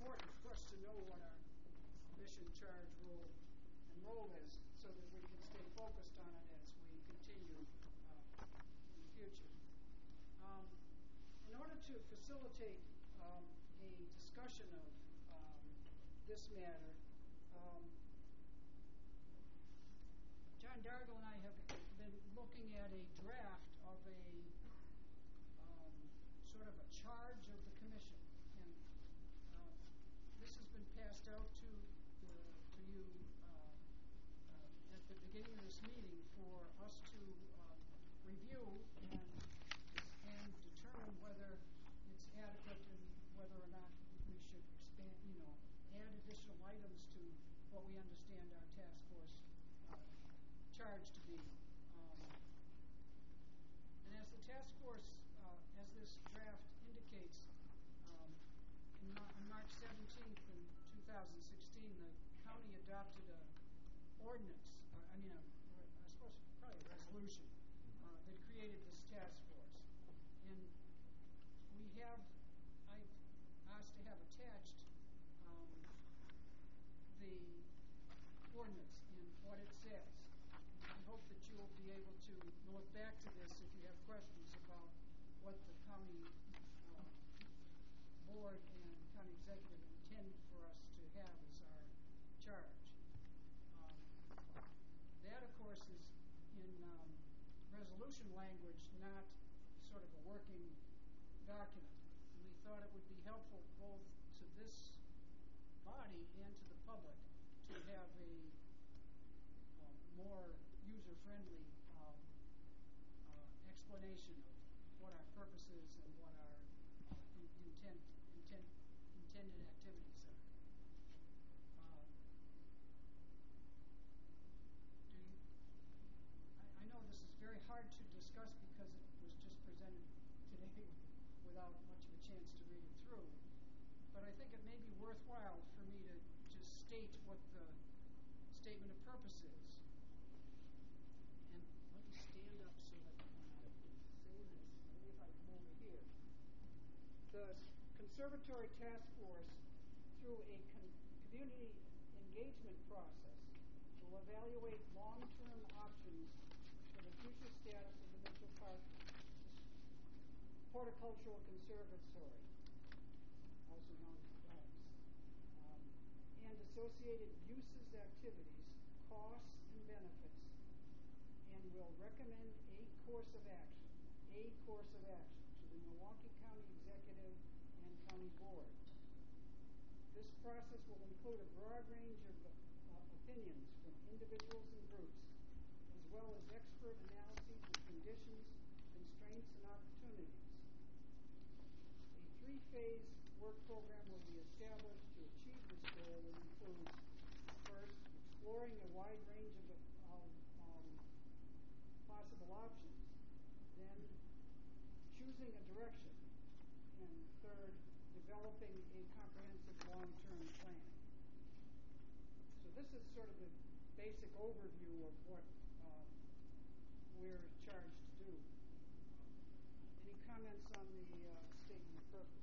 important for us to know what our mission, charge, role is, so that we can stay focused on it as we continue in the future. In order to facilitate a discussion of this matter, John Dargle and I have been looking at a draft of a sort of a charge of the commission, and this has been passed out to you at the beginning of this meeting for us to review and determine whether it's adequate and whether or not we should expand, add additional items to what we understand our task force charge to be. And as the task force, as this draft indicates, on March 17th in 2016, the county adopted an ordinance, I suppose probably a resolution, that created this task force. And I've asked to have attached the ordinance and what it says. I hope that you will be able to look back to this if you have questions about what the county board and county executive intend for us to have as our charge. That, of course, is in resolution language, not sort of a working document. And we thought it would be helpful both to this body and to the public to have a more user-friendly explanation of what our purpose is and what our intended activities are. I know this is very hard to discuss because it was just presented today without much of a chance to read it through, but I think it may be worthwhile for me to just state what the statement of purpose is. And let me stand up so that when I say this, maybe if I come over here. The Conservatory Task Force, through a community engagement process, will evaluate long-term options for the future status of the Mitchell Park Horticultural Conservatory, also known as DOCS, and associated uses, activities, costs, and benefits, and will recommend a course of action to the Milwaukee County Executive and County Board. This process will include a broad range of opinions from individuals and groups, as well as expert analyses of conditions, constraints, and opportunities. A three-phase work program will be established to achieve this goal and includes, first, exploring a wide range of possible options, then choosing a direction, and third, developing a comprehensive long-term plan. So this is sort of the basic overview of what we're charged to do. Any comments on the statement of purpose?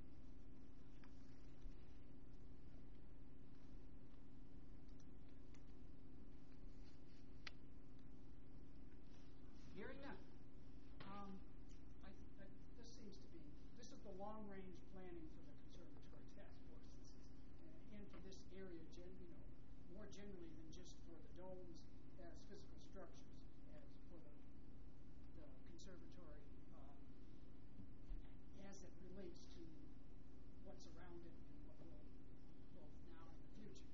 Hearing none. This is the long-range planning for the Conservatory Task Force, and for this area, more generally than just for the domes as physical structures, as for the conservatory, as it relates to what's around it and what will both now and the future.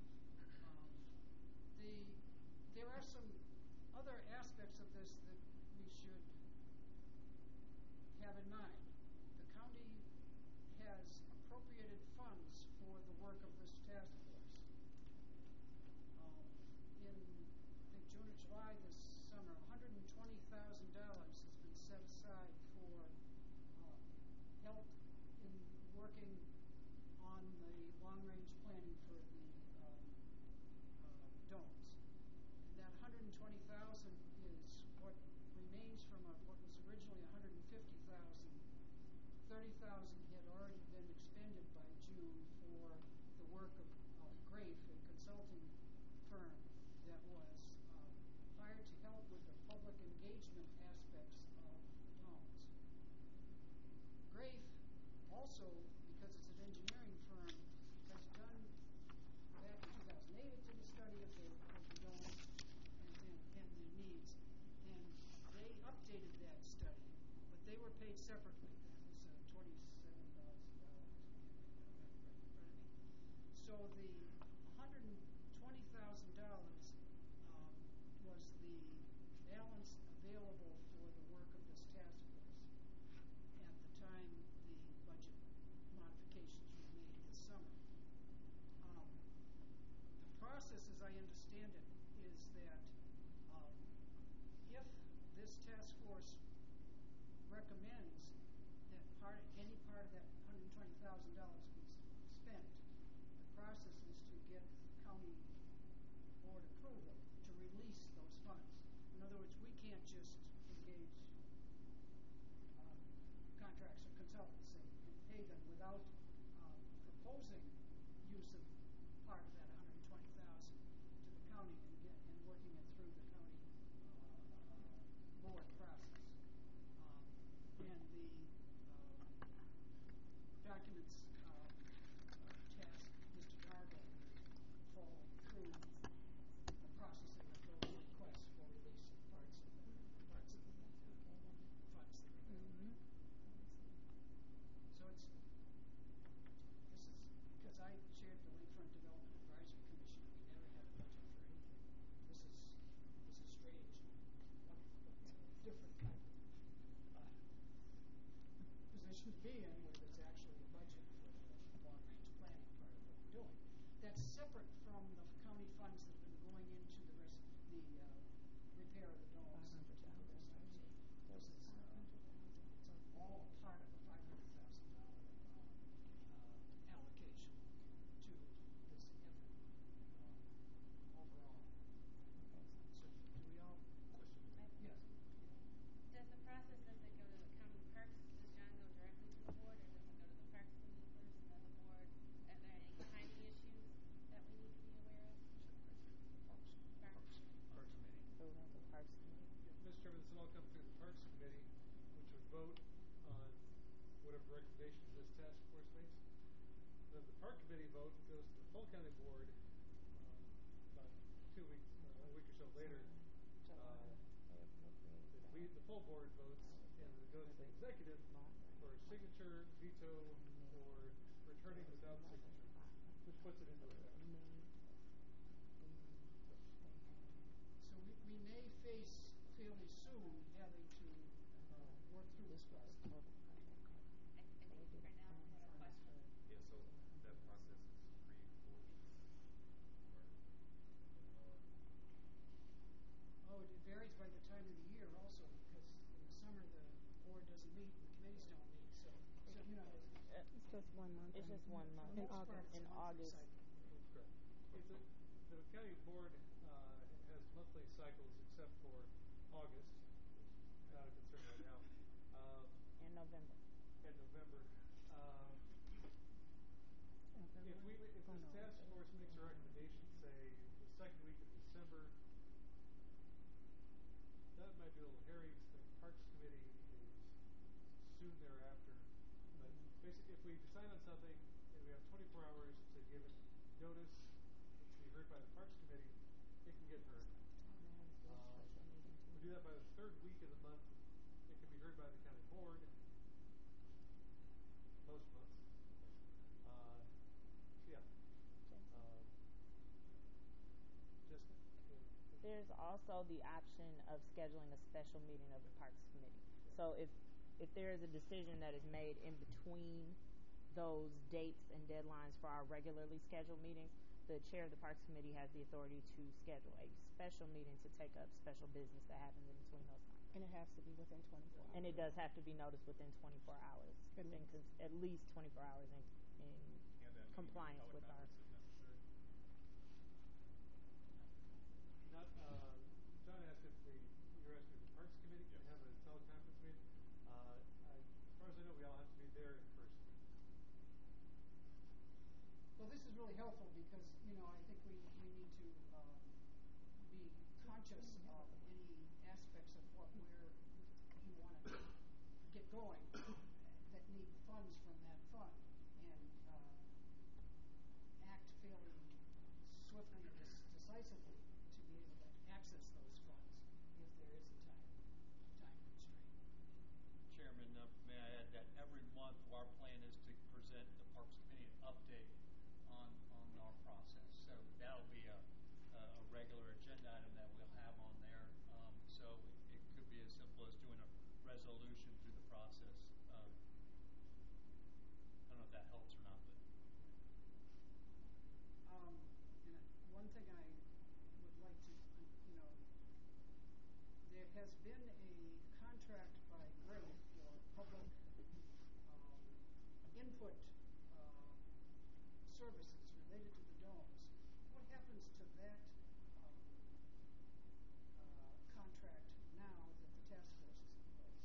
There are some other aspects of this that we should have in mind. The county has appropriated funds for the work of this task force. In, I think, June or July this summer, $120,000 has been set aside for help in working on the long-range planning for the domes. And that $120,000 is what remains from what was originally $150,000. $30,000 had already been expended by June for public engagement aspects of drones. Grafe also, because it's an engineering firm, has done, back in 2008, it did a study of the drones and their needs. And they updated that study, but they were paid separately. That was $27,000. So the $120,000 was the balance available for the work of this task force at the time the budget modifications were made this summer. The process, as I understand it, is that if this task force recommends that any part of that $120,000 be spent, the process is to get county board approval to release those funds. In other words, we can't just engage contracts or consultants and pay them without proposing use of part of that $120,000 to the county and working it through the county board process. And the documents task Mr. Dargo following through the processing of those requests for release of parts of the funds that are available. So this is because I chaired the Lakefront Development Advisory Commission. We never had a budget for anything. This is strange, wonderful, different kind of position to be in, where there's actually a budget for the long-range planning part of what we're doing. That's separate from the county funds that have been going into the repair of the domes. This is it's all part of a $500,000 allocation to this effort overall. So do we all? Yes. Does the process, does it go to the county parks? Does John go directly to the board, or does it go to the parks committee first and then the board? Are there any timing issues that we need to be aware of? Parks Committee. Parks Committee. Mr. Chairman, this will all come through the Parks Committee, which would vote on whatever recommendations this task force makes. Then the Park Committee vote goes to the full county board about 2 weeks, a week or so later. The full board votes, and it goes to the executive for signature, veto, or returning without signature, which puts it into effect. So we may face fairly soon having to work through this process. I think Cornell had a question. Yeah, so that process is 3-4 weeks or more. Oh, it varies by the time of the year also, because in the summer the board doesn't meet and the committees don't meet. So you know, It's just 1 month. It's just 1 month. In August. In August. Correct. The county board has monthly cycles except for August, which is not a concern right now. In November. In November. If this task force makes a recommendation, say the second week of December, that might be a little hairy. The Parks Committee is soon thereafter. But basically, if we decide on something and we have 24 hours to give it notice, it can be heard by the Parks Committee, it can get heard. We do that by the third week of the month, it can be heard by the county board. Most months. Yeah. There's also the option of scheduling a special meeting of the Parks Committee. So if there is a decision that is made in between those dates and deadlines for our regularly scheduled meetings, the chair of the Parks Committee has the authority to schedule a special meeting to take up special business that happens in between those times. And it has to be within 24 hours. And it does have to be noticed within 24 hours. At least 24 hours in compliance with our... John asked if you're asking if the Parks Committee can have a teleconference meeting. As far as I know, we all have to be there in person. Well, this is really helpful because, I think we need to be conscious of any aspects of flexibly to be able to access those funds if there is a time constraint. Chairman, may I add that every month our plan is to present the Parks Committee an update on our process. So that'll be a regular agenda item that we'll have on there. So it could be as simple as doing a resolution through the process. I don't know if that helps or not, but. And one thing I would like to, there has been a contract by Gray for public input services related to the domes. What happens to that contract now that the task force is in place?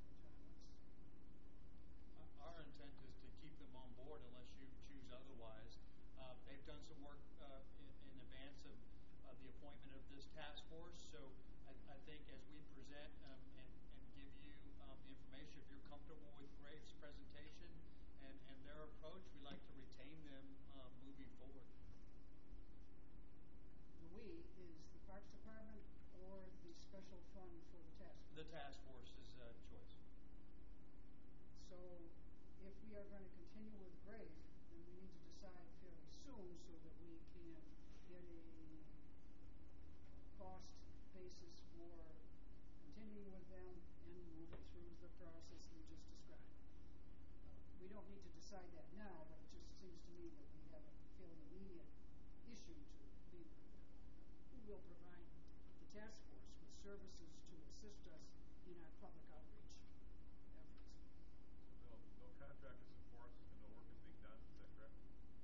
John, Our intent is to keep them on board unless you choose otherwise. They've done some work in advance of the appointment of this task force. So I think as we present and give you the information, if you're comfortable with Grace's presentation and their approach, we'd like to retain them moving forward. The we is the Parks Department or the special fund for the task force? The task force's choice. So if we are going to continue with Grave, then we need to decide fairly soon so that we can get a cost basis for continuing with them and move it through the process we just described. We don't need to decide that now, but it just seems to me that we have a fairly immediate issue to be who will provide the task force with services to assist us in our public outreach efforts. So no contract is enforced and no work is being done, is that correct?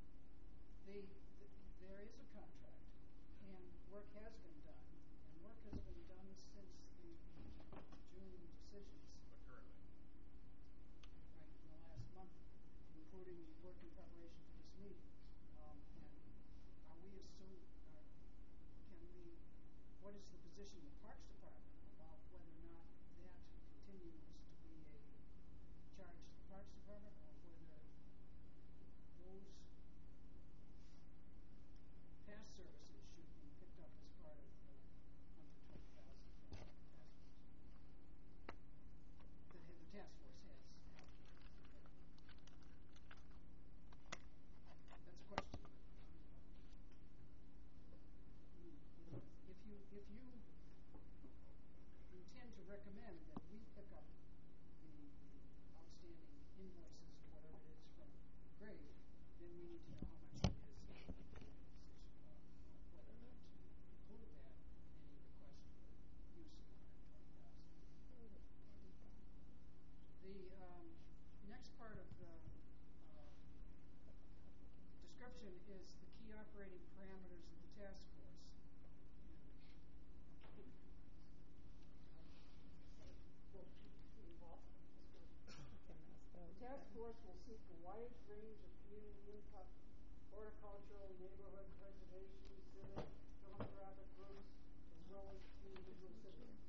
There is a contract, and work has been done, and work has been done since the June decisions. But currently? Right, in the last month, including work in preparation for this meeting. And are we assume, what is the position of the Parks Department about whether or not that continues to be a charge to the Parks Department, or whether those past services should be picked up as part of the $120,000 from the task force? The task force has allocated. That's a question. If you intend to recommend that we pick up the outstanding invoices, whatever it is from Grave, then we need to know how much it is and make a decision about whether or not to include that in any request for use of $120,000. The next part of the description is the key operating parameters of the task force. The task force will seek a wide range of community input, horticultural, neighborhood preservation, civic, philanthropic groups, as well as individual citizens.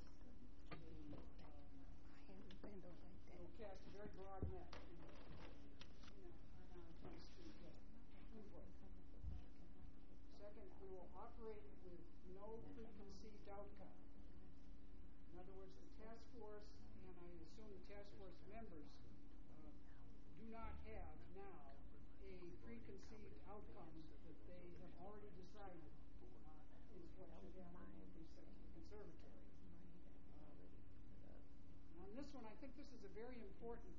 It will cast a very broad net on our attempts to get input. Second, we will operate with no preconceived outcome. In other words, the task force, and I assume the task force members, do not have now a preconceived outcome that they have already decided is what should happen with respect to the conservatory. On this one, I think this is a very important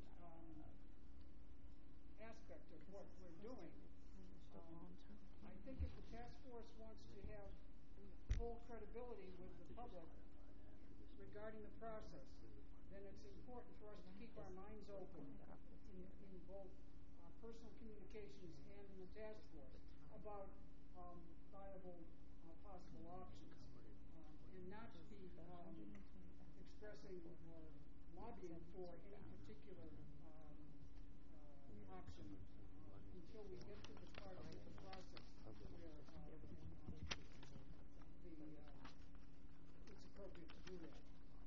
aspect of what we're doing. I think if the task force wants to have full credibility with the public regarding the process, then it's important for us to keep our minds open in both our personal communications and in the task force about viable possible options, and not to be expressing or lobbying for any particular option until we get to the part of the process where it's appropriate to do that.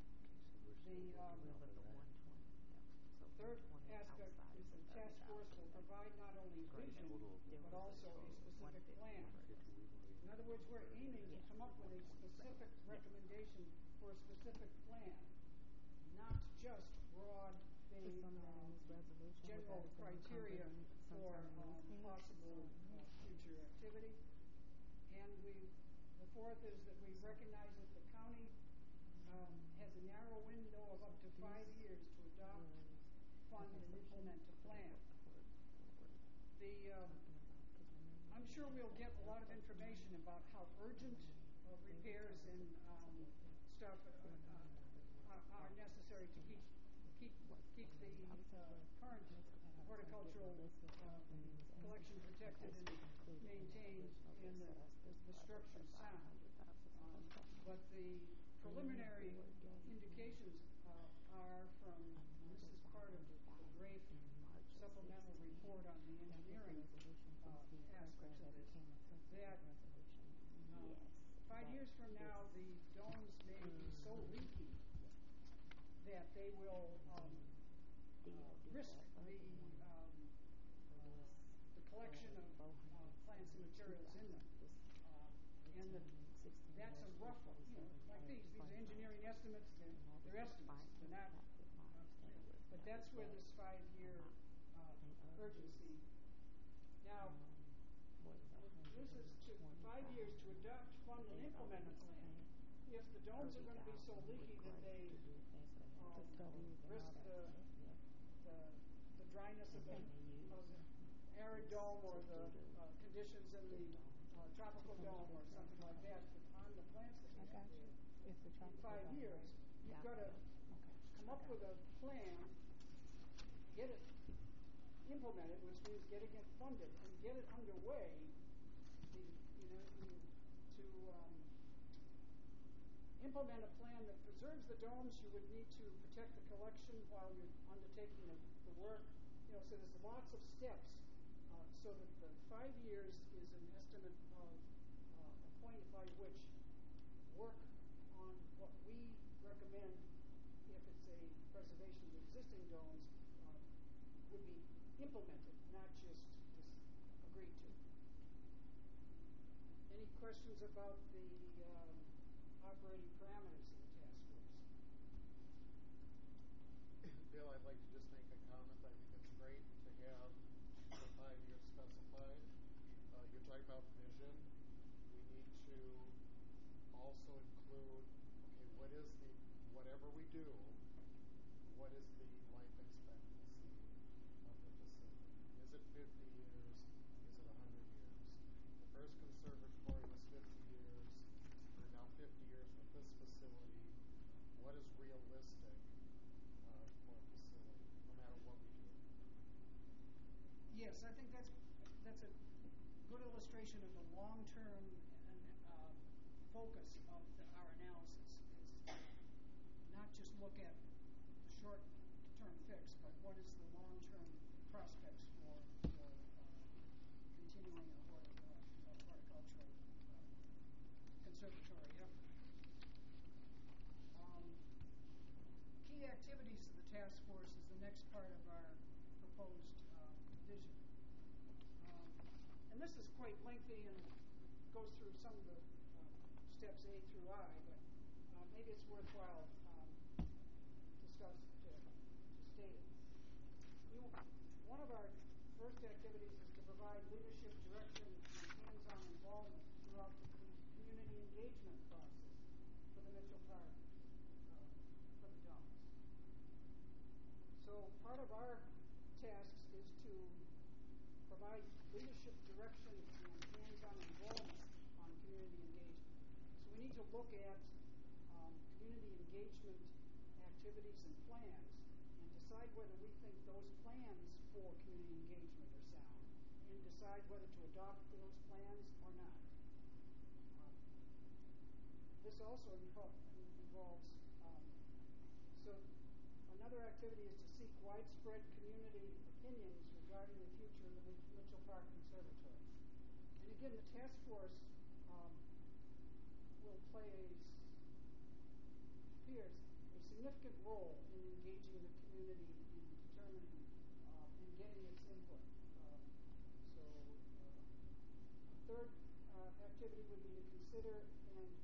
The third aspect is the task force will provide not only vision, but also a specific plan. In other words, we're aiming up with a specific recommendation for a specific plan, not just broad, vague, general criteria for possible future activity. And the fourth is that we recognize that the county has a narrow window of up to 5 years to adopt, fund, and implement a plan. I'm sure we'll get a lot of information about how urgent repairs and stuff are necessary to keep the current horticultural collection protected and maintained and the structure sound. But the preliminary indications are from, this is part of the GRAFE supplemental report on the engineering aspects of this, that 5 years from now the domes may be so leaky that they will risk the collection of plants and materials in them. And that's a rough, like these engineering estimates, they're estimates. They're not, but that's where this 5-year urgency. Now, this is 5 years to adopt, fund, and implement a plan. If the domes are going to be so leaky that they risk the dryness of the arid dome or the conditions in the tropical dome or something like that on the plants that we have there, in 5 years, you've got to come up with a plan, get it implemented, which means getting it funded, and get it underway. To implement a plan that preserves the domes, you would need to protect the collection while you're undertaking the work. So there's lots of steps. So that the 5 years is an estimate of a point by which work on what we recommend, if it's a preservation of existing domes, would be implemented, not just agreed to. Any questions about the operating parameters of the task force? Bill, I'd like to just make a comment. I think it's great to have the 5 years specified. You're talking about vision. We need to also include, okay, whatever we do, what is the life expectancy of the facility? Is it 50 years? Is it 100 years? The first conservatory was 50 years. We're now 50 years with this facility. What is realistic for a facility, no matter what we do? Yes, I think that's a good illustration of the long-term focus of our analysis. Is not just look at the short-term fix, but what is the long-term prospects for continuing a horticultural conservatory effort. Key activities of the task force is the next part of our proposed vision. And this is quite lengthy and goes through some of the steps A through I, but maybe it's worthwhile to state it. One of our first activities is to provide leadership, direction, and hands-on involvement throughout the community engagement process for the Mitchell Park, for the domes. So part of our tasks is to provide leadership, direction, and hands-on involvement on community engagement. So we need to look at community engagement activities and plans and decide whether we think those plans for community engagement are sound and decide whether to adopt those plans or not. This also involves, so another activity is to seek widespread community opinions regarding the future of the Mitchell Park Conservatory. And again, the task force will play a significant role in engaging the community in determining and getting its input. A third activity would be to consider and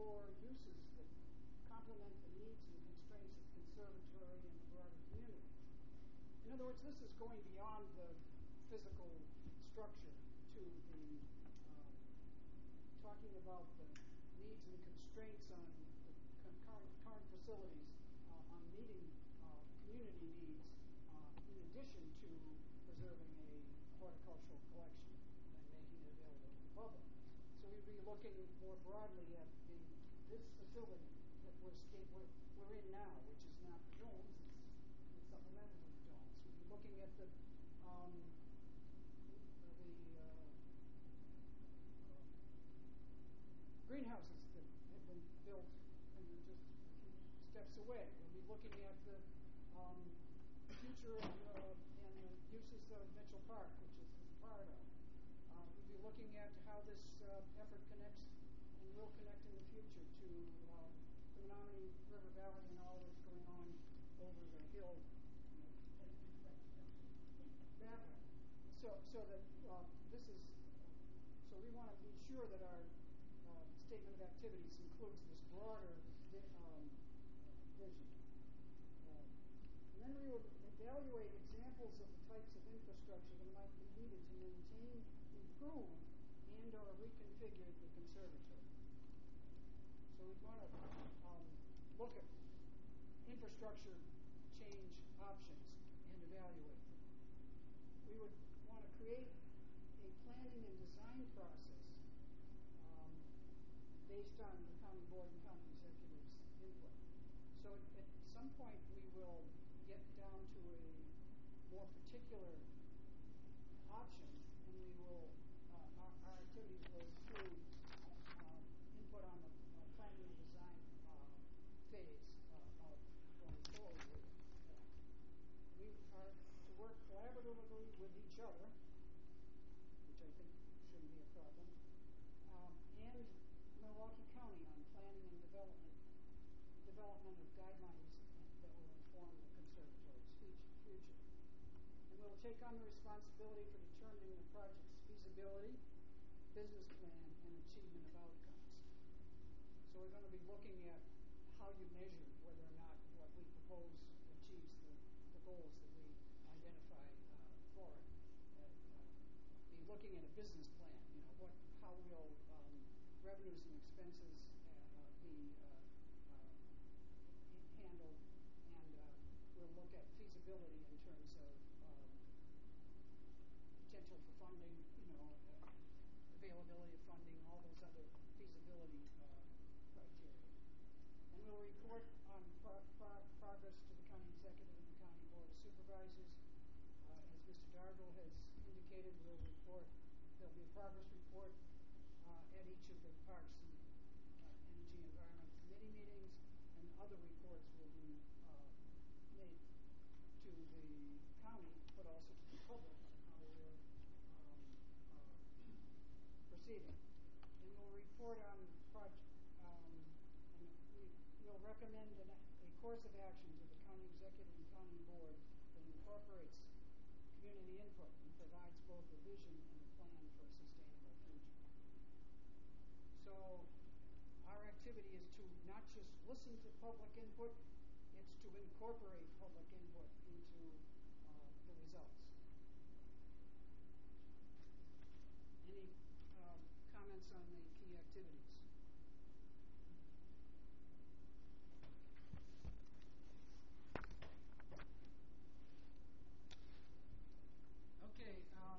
for uses that complement the needs and constraints of the conservatory and the broader community. In other words, this is going beyond the physical structure to the talking about the needs and constraints on the current facilities on meeting community needs in addition to preserving a horticultural collection and making it available to the public. So we'd be looking more broadly at this facility that we're in now, which is not the domes, it's supplemental to the domes. We'd be looking at the greenhouses that have been built and are just a few steps away. We'll be looking at the future and the uses of Mitchell Park, which this is part of. We'll be looking at how this effort connects and will connect in the future to the Menominee River Valley and all that's going on over the hill that way. So that this is so we want to be sure that our statement of activities includes this broader vision. And then we will evaluate examples of the types of infrastructure that might be needed to maintain, improve, and or reconfigure the conservatory. So we want to look at infrastructure change options and evaluate them. We would want to create a planning and design process based on the county board and county executive's input. So at some point we will get down to a more particular option, and we will our activities will include input on the planning and design phase of going forward with that. We are to work collaboratively with each other, which I think shouldn't be a problem, and Milwaukee County on planning and development of guidelines that will inform the conservatory's future. And we'll take on the responsibility for determining the project's feasibility, business plan, and achievement of outcomes. So we're going to be looking at how you measure whether or not what we propose achieves the goals that we identify for it. Be looking at a business plan. How will revenues and expenses be handled, and we'll look at feasibility in terms of potential for funding, availability of funding, all those other feasibility criteria. And we'll report on progress to the county executive and the county board of supervisors. As Mr. Dargill has indicated, there'll be a progress report at each of the Parks and Energy Environment Committee meetings, and other reports will be made to the county, but also to the public on how we're proceeding. And we'll report on and we'll recommend a course of action to the county executive and county board that incorporates community input and provides both a vision and a plan for a sustainable future. So our activity is to not just listen to public input, it's to incorporate public input into the results. Any comments on the key activities? Okay.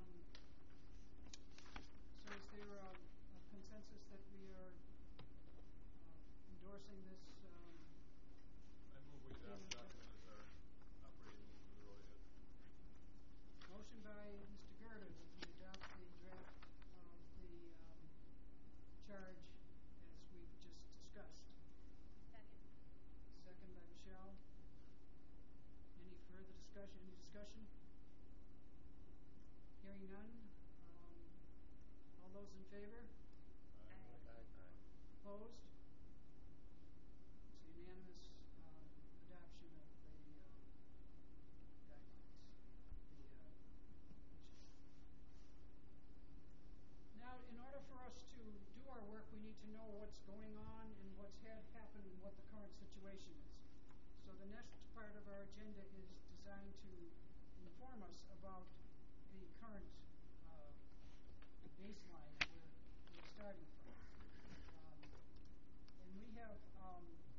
So is there a consensus that we are endorsing this? I move we adopt the document as our operating for the road ahead. Motion by Mr. Gerder that we adopt the draft of the charge as we've just discussed. Second. Second by Michelle. Any further discussion? Any discussion? Hearing none. All those in favor? Aye. Opposed? It's a unanimous adoption of the guidelines. Now, in order for us to do our work, we need to know what's going on and what what's had happened and what the current situation is. So the next part of our agenda is designed to inform us about the current baseline that we're starting from. And we have